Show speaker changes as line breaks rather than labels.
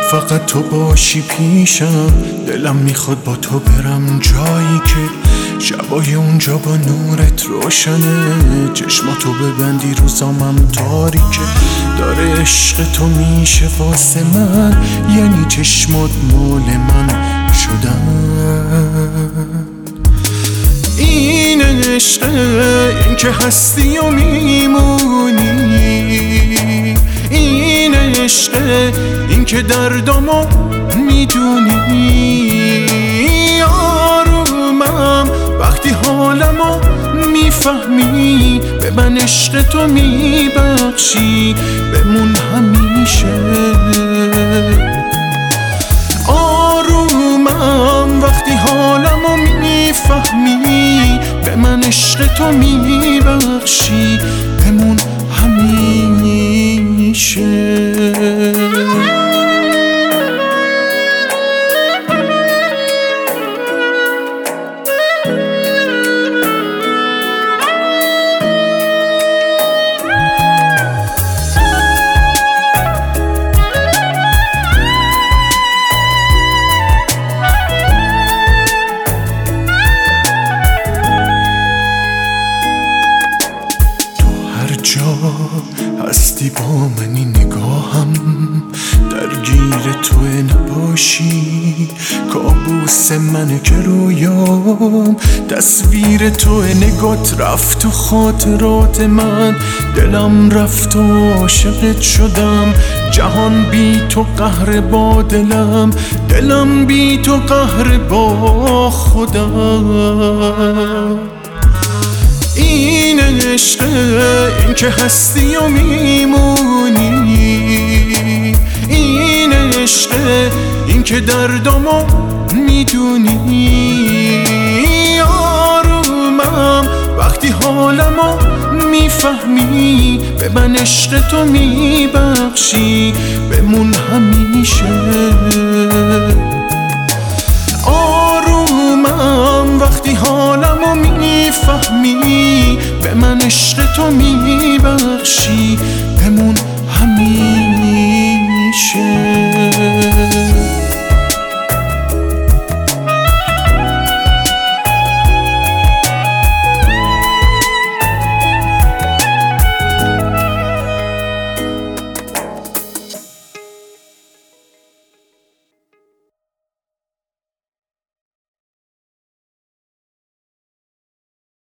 فقط تو باشی پیشم، دلم میخواد با تو برم جایی که شبای اونجا با نورت روشنه. چشماتو ببندی روزامم تاریکه، داره عشق تو میشه واسه من، یعنی چشمات مال من شدن. این عشقه، این که هستی و میمونی، این عشقه، این که دردامو میدونی. آرومم وقتی حالمو میفهمی، به من عشق تو میبخشی، بمون همیشه. آرومم وقتی حالمو میفهمی، به من عشق تو میبخشی، بمون همیشه. جا هستی با منی، نگاهم درگیر تو نباشی، کابوس منه که رویام تصویر تو. نگات رفت تو خاطرات من، دلم رفت و عاشقت شدم. جهان بی تو قهر با دلم، دلم بی تو قهر با خودم. این عشقه، این که هستی و میمونی، این عشقه، این که دردامو میدونی. آرومم وقتی حالمو میفهمی، به من عشق تو میبخشی، بمون همیشه. آرومم وقتی حالمو میفهمی، به من عشق تو میبخشی،